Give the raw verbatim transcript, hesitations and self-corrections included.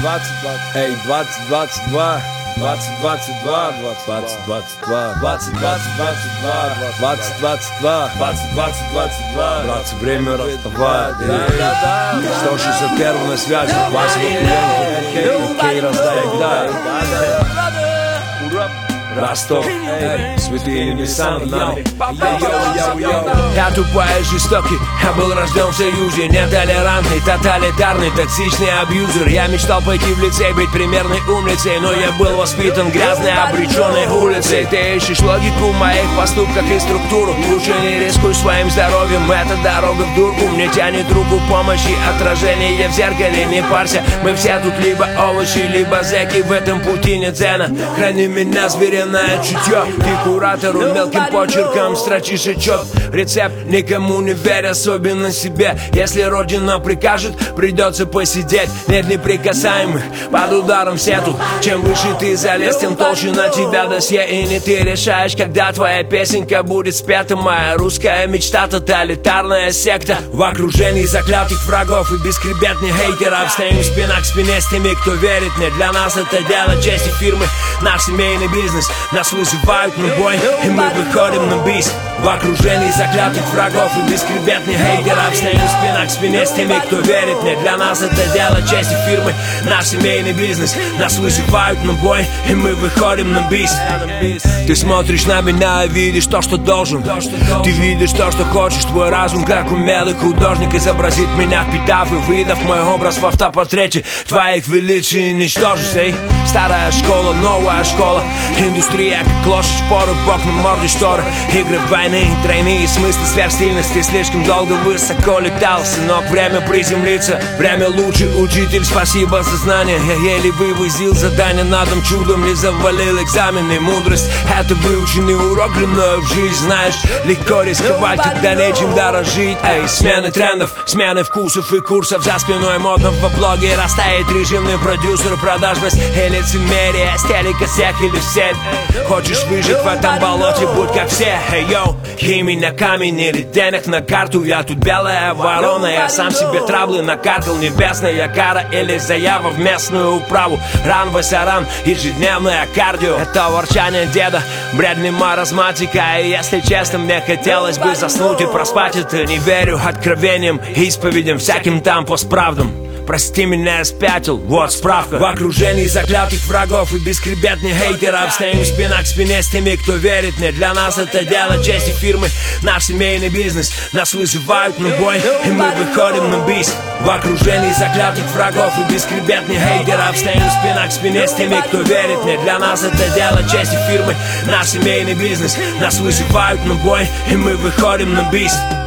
двадцать двадцать, эй, двадцать двадцать два, двадцать двадцать два, двадцать двадцать два, двадцать двадцать двадцать два, двадцать двадцать два, двадцать двадцать двадцать два. Братцы, время расставает. сто шестьдесят один на связи. Вася Кей раздает, да. Ростов, эй, святые небеса над нами. Я тупая, жестокий, я был рожден в союзе. Нетолерантный, тоталитарный, токсичный абьюзер. Я мечтал пойти в лицей, быть примерной умницей, но я был воспитан грязной, обреченной улицей. Ты ищешь логику в моих поступках и структуру. Лучше не рискуй своим здоровьем, это дорога в дурку. Мне тянет руку помощи, отражение в зеркале. Не парься, мы все тут либо овощи, либо зэки. В этом пути нет цена, храни меня, зверя чутье. Ты куратору мелким почерком строчишь отчет. Рецепт никому не верь, особенно себе. Если родина прикажет, придется посидеть. Нет неприкасаемых, под ударом все тут. Чем выше ты залез, тем толще на тебя досье. И не ты решаешь, когда твоя песенка будет спета. Моя русская мечта, тоталитарная секта. В окружении заклятых врагов и бескребетных хейтеров. Стоим спина к спине с теми, кто верит мне. Для нас это дело чести фирмы, наш семейный бизнес. Нас вызывают на бой, и мы выходим на бис. В окружении заклятых врагов и бескребетных хейтеров. Стоим спина к спине с теми, кто верит мне. Для нас это дело чести фирмы, наш семейный бизнес. Нас вызывают на бой, и мы выходим на бис. Ты смотришь на меня и видишь то, что должен. Ты видишь то, что хочешь. Твой разум, как умелый художник, изобразит меня впитав и выдав мой образ в автопортрете. Твоих величий ничтожеств, эй. Старая школа, новая школа. Индустрия, как лошадь, шпоры, бок на морде шторы. Игры войны, тройные смыслы сверхсильности. Слишком долго высоко летал, сынок, время приземлиться. Время лучший учитель, спасибо за знания. Я еле вывозил задание на дом, чудом не завалил экзамены. Мудрость — это выученный урок длиною в жизнь. Знаешь, легко рисковать, когда нечем дорожить. Эй, смены трендов, смены вкусов и курсов. За спиной модного блогера стоит режимный продюсер. Продажность и лицемерие, стелика всех или все. Хочешь выжить в этом болоте, будь как все. Эй, йоу, имя на камень или денег на карту. Я тут белая ворона, я сам себе траблы накатал. Небесная кара или заява в местную управу. Ран, васаран, ежедневное кардио. Это ворчание деда, бредный маразматика. И если честно, мне хотелось бы заснуть и проспать это. Не верю откровениям, исповедям, всяким там постправдам. Прости меня, я спятил, вот справка. В окружении заклятых врагов и бескребетных хейтеров. Стоим спина к спине с теми, кто верит мне. Для нас это дело чести фирмы, наш семейный бизнес. Нас вызывают на бой, и мы выходим на бис. В окружении заклятых врагов и бескребетных хейтеров. Стоим спина к спине с теми, кто верит мне. Для нас это дело чести фирмы, наш семейный бизнес. Нас вызывают на бой, и мы выходим на бис.